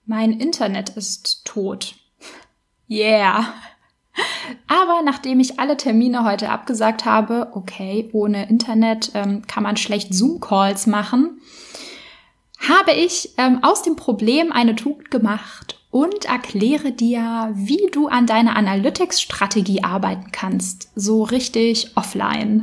Mein Internet ist tot. Yeah. Aber nachdem ich alle Termine heute abgesagt habe, okay, ohne Internet kann man schlecht Zoom-Calls machen, habe ich aus dem Problem eine Tugend gemacht und erkläre dir, wie du an deiner Analytics-Strategie arbeiten kannst, so richtig offline.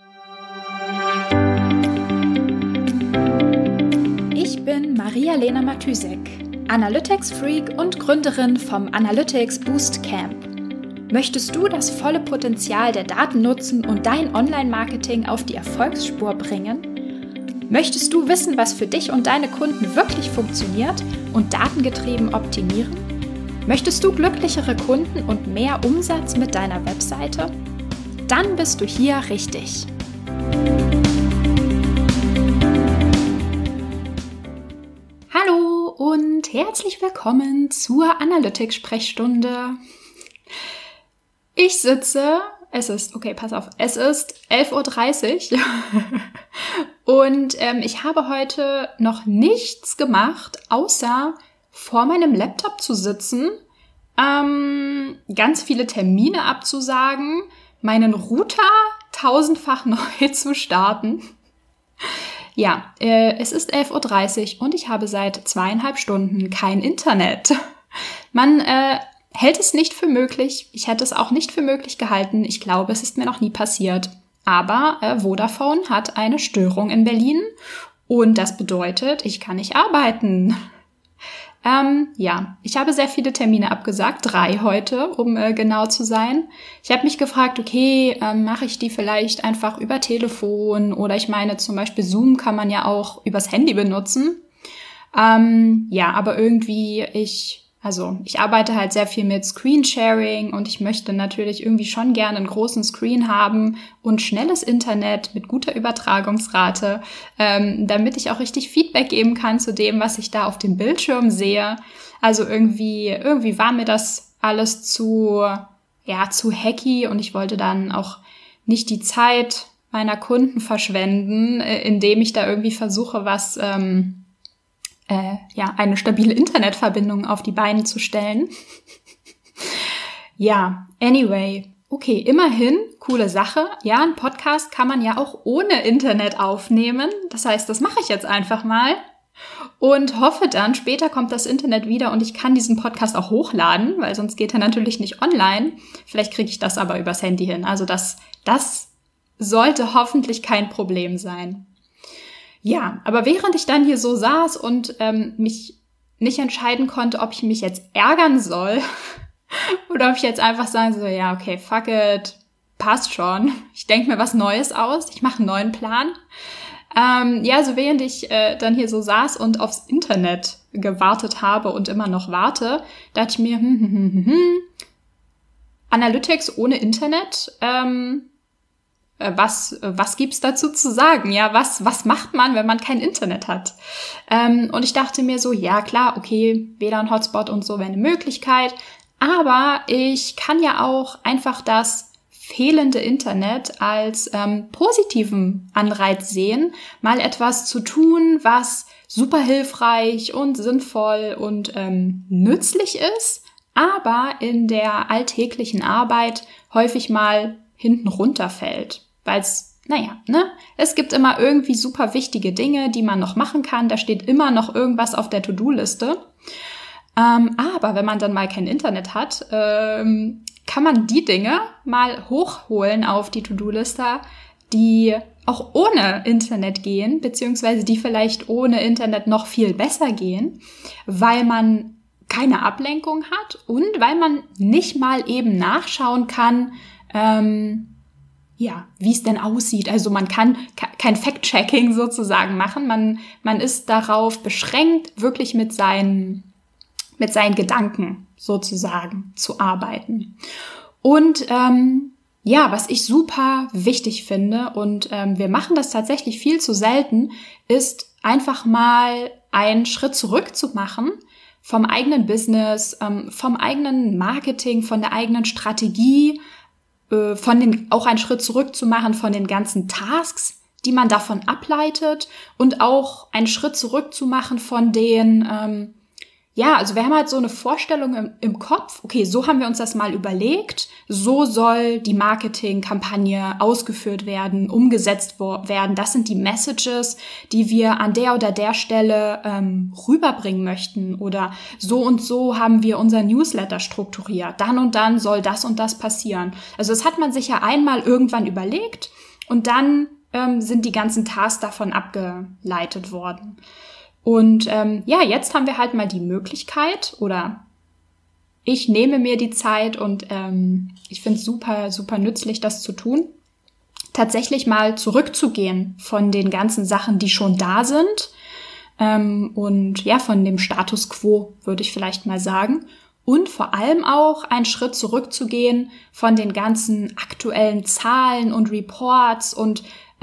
Ich bin Maria-Lena Matysek, Analytics-Freak und Gründerin vom Analytics Boost Camp. Möchtest du das volle Potenzial der Daten nutzen und dein Online-Marketing auf die Erfolgsspur bringen? Möchtest du wissen, was für dich und deine Kunden wirklich funktioniert und datengetrieben optimieren? Möchtest du glücklichere Kunden und mehr Umsatz mit deiner Webseite? Dann bist du hier richtig. Hallo und herzlich willkommen zur Analytics-Sprechstunde. Ich sitze, es ist 11.30 Uhr und ich habe heute noch nichts gemacht, außer vor meinem Laptop zu sitzen, ganz viele Termine abzusagen, meinen Router tausendfach neu zu starten. Ja, es ist 11.30 Uhr und ich habe seit 2,5 Stunden kein Internet. Man hält es nicht für möglich. Ich hätte es auch nicht für möglich gehalten. Ich glaube, es ist mir noch nie passiert. Aber Vodafone hat eine Störung in Berlin und das bedeutet, ich kann nicht arbeiten. Ich habe sehr viele Termine abgesagt, 3 heute, um genau zu sein. Ich habe mich gefragt, okay, mache ich die vielleicht einfach über Telefon oder ich meine zum Beispiel Zoom kann man ja auch übers Handy benutzen. Aber irgendwie ich arbeite halt sehr viel mit Screensharing und ich möchte natürlich irgendwie schon gerne einen großen Screen haben und schnelles Internet mit guter Übertragungsrate, damit ich auch richtig Feedback geben kann zu dem, was ich da auf dem Bildschirm sehe. Also irgendwie war mir das alles zu hacky und ich wollte dann auch nicht die Zeit meiner Kunden verschwenden, indem ich da irgendwie versuche, eine stabile Internetverbindung auf die Beine zu stellen. Anyway, okay, immerhin, coole Sache. Ja, einen Podcast kann man ja auch ohne Internet aufnehmen. Das heißt, das mache ich jetzt einfach mal und hoffe dann, später kommt das Internet wieder und ich kann diesen Podcast auch hochladen, weil sonst geht er natürlich nicht online. Vielleicht kriege ich das aber übers Handy hin. Also das sollte hoffentlich kein Problem sein. Ja, aber während ich dann hier so saß und mich nicht entscheiden konnte, ob ich mich jetzt ärgern soll oder ob ich jetzt einfach sagen soll, ja, okay, fuck it, passt schon. Ich denke mir was Neues aus, ich mache einen neuen Plan. Während ich dann hier so saß und aufs Internet gewartet habe und immer noch warte, dachte ich mir, Analytics ohne Internet, was gibt's dazu zu sagen? Ja, was macht man, wenn man kein Internet hat? Und ich dachte mir so, ja klar, okay, WLAN-Hotspot und so wäre eine Möglichkeit, aber ich kann ja auch einfach das fehlende Internet als positiven Anreiz sehen, mal etwas zu tun, was super hilfreich und sinnvoll und nützlich ist, aber in der alltäglichen Arbeit häufig mal hinten runterfällt. Weil es gibt immer irgendwie super wichtige Dinge, die man noch machen kann. Da steht immer noch irgendwas auf der To-Do-Liste. Aber wenn man dann mal kein Internet hat, kann man die Dinge mal hochholen auf die To-Do-Liste, die auch ohne Internet gehen, beziehungsweise die vielleicht ohne Internet noch viel besser gehen, weil man keine Ablenkung hat und weil man nicht mal eben nachschauen kann, wie es denn aussieht. Also man kann kein Fact-Checking sozusagen machen. Man ist darauf beschränkt, wirklich mit seinen Gedanken sozusagen zu arbeiten. Und was ich super wichtig finde, und wir machen das tatsächlich viel zu selten, ist einfach mal einen Schritt zurück zu machen vom eigenen Business, vom eigenen Marketing, von der eigenen Strategie, auch einen Schritt zurück zu machen von den ganzen Tasks, die man davon ableitet und auch einen Schritt zurück zu machen von den also wir haben halt so eine Vorstellung im Kopf, okay, so haben wir uns das mal überlegt, so soll die Marketingkampagne ausgeführt werden, umgesetzt werden. Das sind die Messages, die wir an der oder der Stelle rüberbringen möchten, oder so und so haben wir unser Newsletter strukturiert. Dann und dann soll das und das passieren. Also das hat man sich ja einmal irgendwann überlegt und dann sind die ganzen Tasks davon abgeleitet worden. Und jetzt haben wir halt mal die Möglichkeit, oder ich nehme mir die Zeit und ich finde es super, super nützlich, das zu tun, tatsächlich mal zurückzugehen von den ganzen Sachen, die schon da sind und von dem Status quo, würde ich vielleicht mal sagen. Und vor allem auch einen Schritt zurückzugehen von den ganzen aktuellen Zahlen und Reports und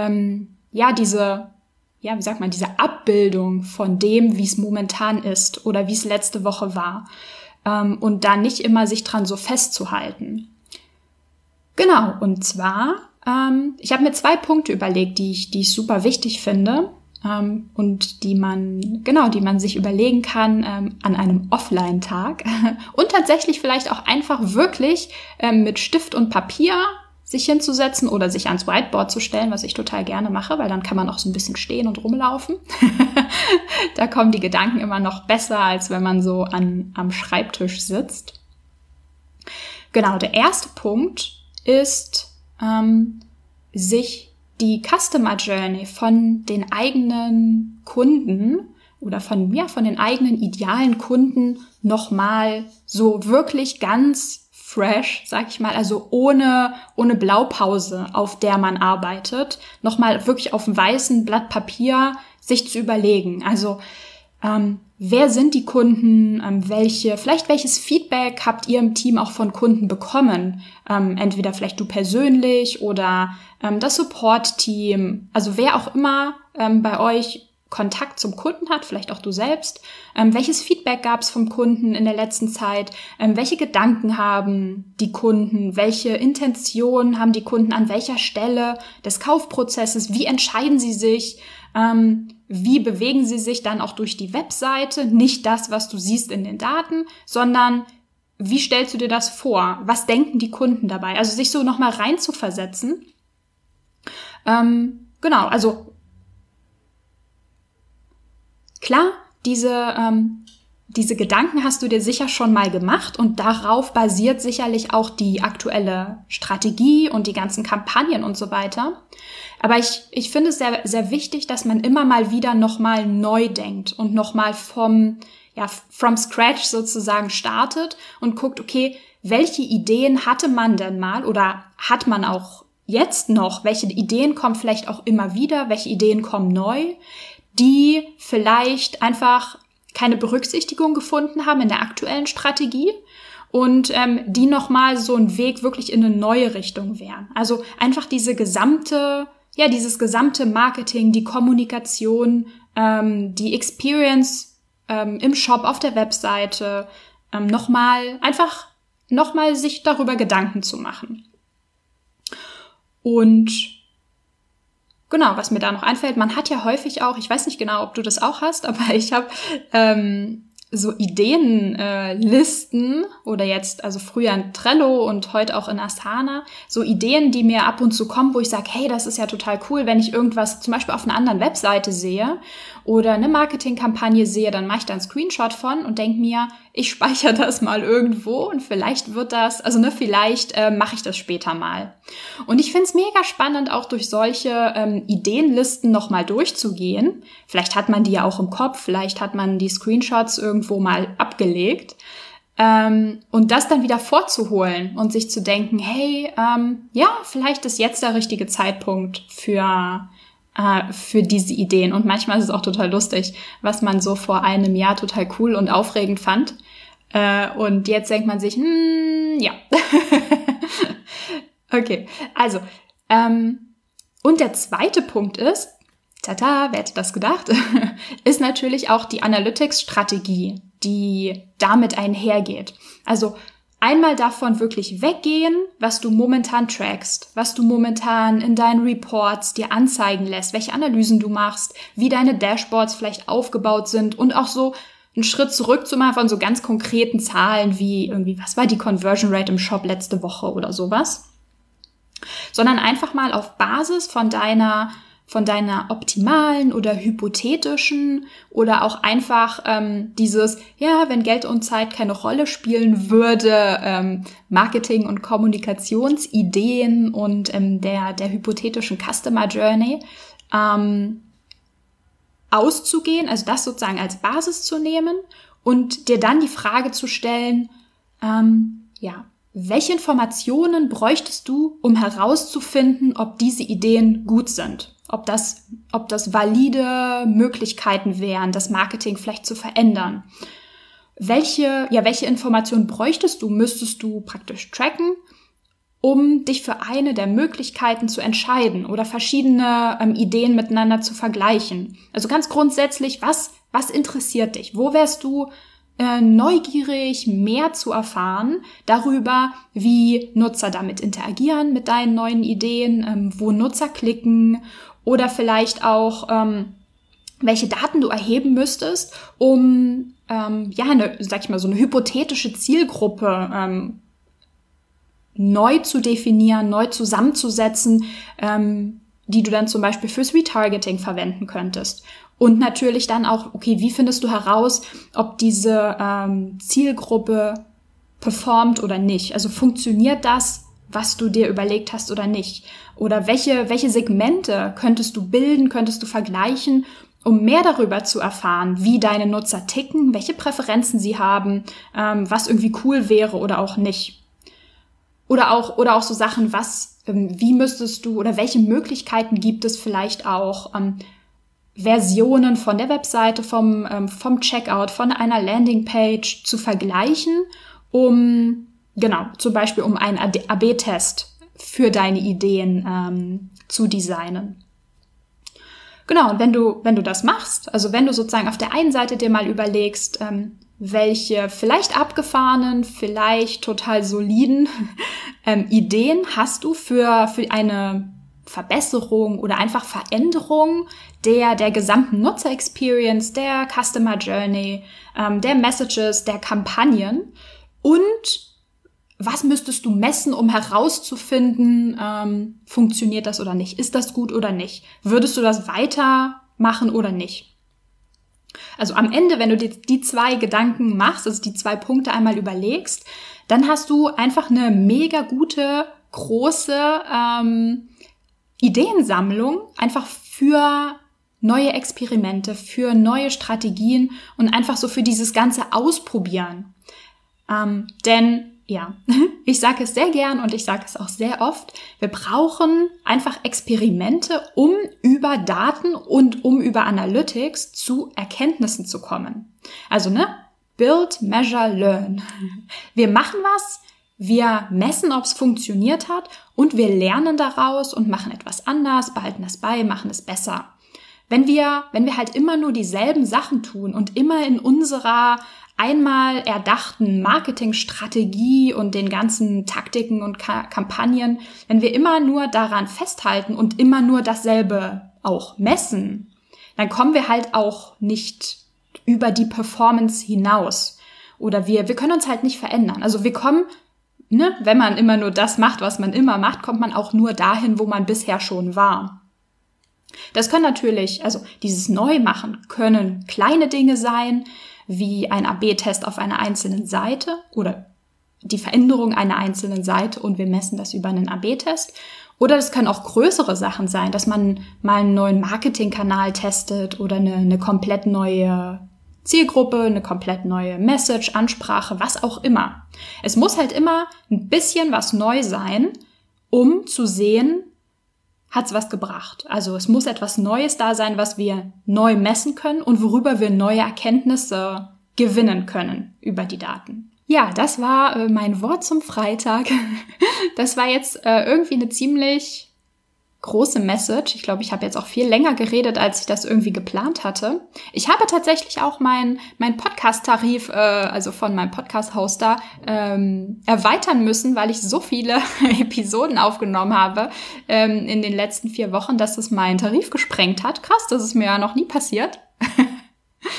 diese Abbildung von dem, wie es momentan ist oder wie es letzte Woche war. Und da nicht immer sich dran so festzuhalten. Genau, und zwar, ich habe mir 2 Punkte überlegt, die ich super wichtig finde und die man sich überlegen kann an einem Offline-Tag und tatsächlich vielleicht auch einfach wirklich mit Stift und Papier sich hinzusetzen oder sich ans Whiteboard zu stellen, was ich total gerne mache, weil dann kann man auch so ein bisschen stehen und rumlaufen. Da kommen die Gedanken immer noch besser, als wenn man so am Schreibtisch sitzt. Genau, der erste Punkt ist, sich die Customer Journey von den eigenen Kunden oder von den eigenen idealen Kunden nochmal so wirklich ganz fresh, sag ich mal, also ohne Blaupause, auf der man arbeitet, nochmal wirklich auf einem weißen Blatt Papier sich zu überlegen. Also wer sind die Kunden, welches Feedback habt ihr im Team auch von Kunden bekommen? Entweder vielleicht du persönlich oder das Support-Team, also wer auch immer bei euch Kontakt zum Kunden hat, vielleicht auch du selbst. Welches Feedback gab es vom Kunden in der letzten Zeit? Welche Gedanken haben die Kunden? Welche Intention haben die Kunden an welcher Stelle des Kaufprozesses? Wie entscheiden sie sich? Wie bewegen sie sich dann auch durch die Webseite? Nicht das, was du siehst in den Daten, sondern wie stellst du dir das vor? Was denken die Kunden dabei? Also sich so nochmal rein zu versetzen. Also klar, diese Gedanken hast du dir sicher schon mal gemacht und darauf basiert sicherlich auch die aktuelle Strategie und die ganzen Kampagnen und so weiter. Aber ich finde es sehr, sehr wichtig, dass man immer mal wieder nochmal neu denkt und nochmal from scratch sozusagen startet und guckt, okay, welche Ideen hatte man denn mal oder hat man auch jetzt noch? Welche Ideen kommen vielleicht auch immer wieder? Welche Ideen kommen neu? Die vielleicht einfach keine Berücksichtigung gefunden haben in der aktuellen Strategie und die nochmal so ein Weg wirklich in eine neue Richtung wären. Also einfach dieses gesamte Marketing, die Kommunikation, die Experience im Shop, auf der Webseite, nochmal sich darüber Gedanken zu machen. Und genau, was mir da noch einfällt, man hat ja häufig auch, ich weiß nicht genau, ob du das auch hast, aber ich habe so Ideenlisten oder jetzt, also früher in Trello und heute auch in Asana, so Ideen, die mir ab und zu kommen, wo ich sage, hey, das ist ja total cool, wenn ich irgendwas zum Beispiel auf einer anderen Webseite sehe oder eine Marketingkampagne sehe, dann mache ich da einen Screenshot von und denke mir, ich speichere das mal irgendwo und vielleicht wird das, vielleicht mache ich das später mal. Und ich finde es mega spannend, auch durch solche Ideenlisten nochmal durchzugehen. Vielleicht hat man die ja auch im Kopf, vielleicht hat man die Screenshots irgendwo mal abgelegt. Und das dann wieder vorzuholen und sich zu denken, hey, vielleicht ist jetzt der richtige Zeitpunkt für diese Ideen. Und manchmal ist es auch total lustig, was man so vor einem Jahr total cool und aufregend fand. Und jetzt denkt man sich, ja. Okay, also, und der zweite Punkt ist, wer hätte das gedacht, ist natürlich auch die Analytics-Strategie, die damit einhergeht. Also einmal davon wirklich weggehen, was du momentan trackst, was du momentan in deinen Reports dir anzeigen lässt, welche Analysen du machst, wie deine Dashboards vielleicht aufgebaut sind und auch so einen Schritt zurück zu machen von so ganz konkreten Zahlen wie irgendwie, was war die Conversion Rate im Shop letzte Woche oder sowas, sondern einfach mal auf Basis von deiner optimalen oder hypothetischen oder auch einfach dieses, ja, wenn Geld und Zeit keine Rolle spielen würde, Marketing- und Kommunikationsideen und der hypothetischen Customer Journey auszugehen, also das sozusagen als Basis zu nehmen und dir dann die Frage zu stellen, welche Informationen bräuchtest du, um herauszufinden, ob diese Ideen gut sind? Ob das valide Möglichkeiten wären, das Marketing vielleicht zu verändern. Welche Informationen müsstest du praktisch tracken, um dich für eine der Möglichkeiten zu entscheiden oder verschiedene Ideen miteinander zu vergleichen. Also ganz grundsätzlich, was interessiert dich? Wo wärst du neugierig, mehr zu erfahren darüber, wie Nutzer damit interagieren mit deinen neuen Ideen, wo Nutzer klicken oder vielleicht auch, welche Daten du erheben müsstest, um so eine hypothetische Zielgruppe neu zu definieren, neu zusammenzusetzen, die du dann zum Beispiel fürs Retargeting verwenden könntest. Und natürlich dann auch, okay, wie findest du heraus, ob diese Zielgruppe performt oder nicht? Also funktioniert das, was du dir überlegt hast oder nicht? Oder welche Segmente könntest du bilden, könntest du vergleichen, um mehr darüber zu erfahren, wie deine Nutzer ticken, welche Präferenzen sie haben, was irgendwie cool wäre oder auch nicht? Oder auch so Sachen, wie müsstest du oder welche Möglichkeiten gibt es vielleicht auch, Versionen von der Webseite, vom Checkout, von einer Landingpage zu vergleichen, zum Beispiel um einen AB-Test für deine Ideen zu designen. Genau, und wenn du das machst, also wenn du sozusagen auf der einen Seite dir mal überlegst, welche vielleicht abgefahrenen, vielleicht total soliden Ideen hast du für eine Verbesserung oder einfach Veränderung der gesamten Nutzer-Experience, der Customer Journey, der Messages, der Kampagnen und was müsstest du messen, um herauszufinden, funktioniert das oder nicht? Ist das gut oder nicht? Würdest du das weitermachen oder nicht? Also am Ende, wenn du dir die zwei Gedanken machst, also die zwei Punkte einmal überlegst, dann hast du einfach eine mega gute, große Ideensammlung einfach für neue Experimente, für neue Strategien und einfach so für dieses ganze Ausprobieren. Denn ja, ich sage es sehr gern und ich sage es auch sehr oft, wir brauchen einfach Experimente, um über Daten und um über Analytics zu Erkenntnissen zu kommen. Also Build, Measure, Learn. Wir machen was, wir messen, ob es funktioniert hat und wir lernen daraus und machen etwas anders, behalten es bei, machen es besser. Wenn wir halt immer nur dieselben Sachen tun und immer in unserer einmal erdachten Marketingstrategie und den ganzen Taktiken und Kampagnen, wenn wir immer nur daran festhalten und immer nur dasselbe auch messen, dann kommen wir halt auch nicht über die Performance hinaus. Oder wir können uns halt nicht verändern. Also wir kommen, wenn man immer nur das macht, was man immer macht, kommt man auch nur dahin, wo man bisher schon war. Das können natürlich, also dieses Neumachen können kleine Dinge sein, wie ein AB-Test auf einer einzelnen Seite oder die Veränderung einer einzelnen Seite und wir messen das über einen AB-Test. Oder das können auch größere Sachen sein, dass man mal einen neuen Marketingkanal testet oder eine komplett neue Zielgruppe, eine komplett neue Message, Ansprache, was auch immer. Es muss halt immer ein bisschen was neu sein, um zu sehen, hat's was gebracht. Also es muss etwas Neues da sein, was wir neu messen können und worüber wir neue Erkenntnisse gewinnen können über die Daten. Ja, das war mein Wort zum Freitag. Das war jetzt irgendwie eine ziemlich große Message. Ich glaube, ich habe jetzt auch viel länger geredet, als ich das irgendwie geplant hatte. Ich habe tatsächlich auch mein Podcast-Tarif, also von meinem Podcast-Hoster, erweitern müssen, weil ich so viele Episoden aufgenommen habe in den letzten 4 Wochen, dass es meinen Tarif gesprengt hat. Krass, das ist mir ja noch nie passiert.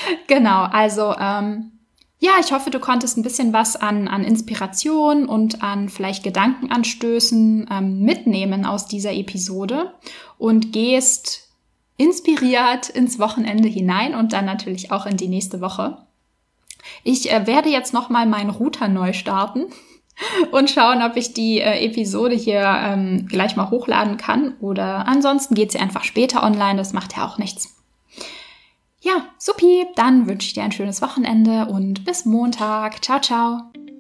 Genau, also ja, ich hoffe, du konntest ein bisschen was an Inspiration und an vielleicht Gedankenanstößen mitnehmen aus dieser Episode und gehst inspiriert ins Wochenende hinein und dann natürlich auch in die nächste Woche. Ich werde jetzt nochmal meinen Router neu starten und schauen, ob ich die Episode hier gleich mal hochladen kann oder ansonsten geht sie einfach später online, das macht ja auch nichts. Ja, supi, dann wünsche ich dir ein schönes Wochenende und bis Montag. Ciao, ciao.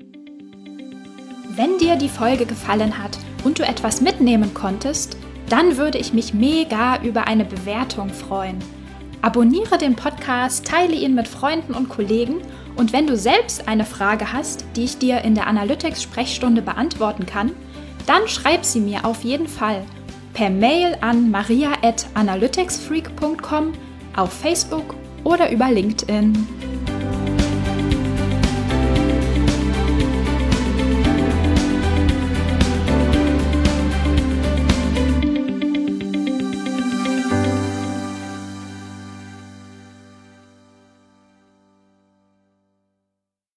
Wenn dir die Folge gefallen hat und du etwas mitnehmen konntest, dann würde ich mich mega über eine Bewertung freuen. Abonniere den Podcast, teile ihn mit Freunden und Kollegen und wenn du selbst eine Frage hast, die ich dir in der Analytics-Sprechstunde beantworten kann, dann schreib sie mir auf jeden Fall per Mail an maria@analyticsfreak.com, auf Facebook oder über LinkedIn.